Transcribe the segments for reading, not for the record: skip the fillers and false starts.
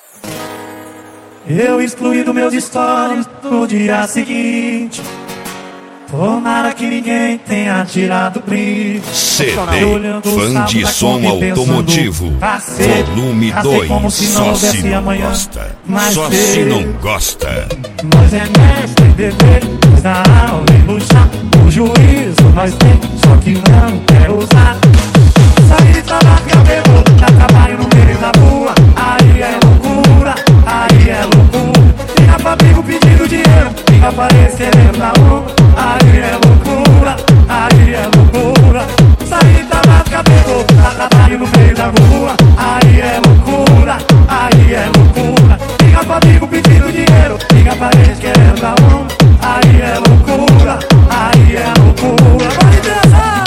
Eu excluí do meus stories no dia seguinte. Tomara que ninguém tenha tirado print. CD, fã de som automotivo, volume 2, só se não gosta, só se não gosta. Nós é mestre em beber, na aula e no chá. O juízo nós tem, só que não quer usar. Sair de trabalho, cabelo, dá trabalho no meio da rua. Aí é loucura, aí é loucura. Liga pra amigo pedindo dinheiro, liga pra ex querendo dar uma. Aí é loucura, aí é loucura. Sair de trabalho, cabelo, dá trabalho no meio da rua. Aí é loucura, aí é loucura. Liga pra amigo pedindo dinheiro, liga pra ex querendo dar uma. Aí é loucura, aí é loucura. Vai dançar!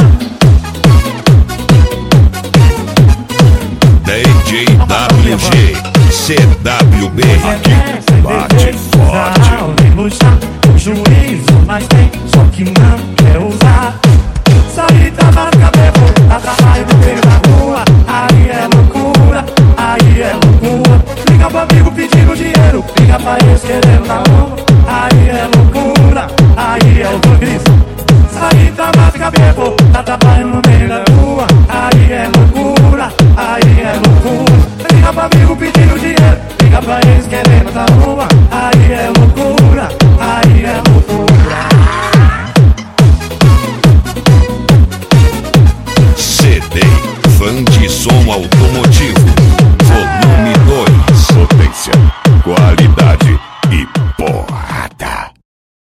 DJ WG, CWB, aqui bate forte. O juízo nós tem, só que não quer usar. Sair trabalho, cabelo, dá trabalho no meio da rua. Aí é loucura, aí é loucura. Liga pro amigo pedindo dinheiro, liga pra eles querendo dar uma. Aí é loucura, aí é loucura. Sair trabalho, cabelo, dá trabalho no meio da rua. Aí é loucura, aí é loucura. Liga pro amigo pedindo dinheiro, liga pra eles querendo dar uma. Aí é loucura.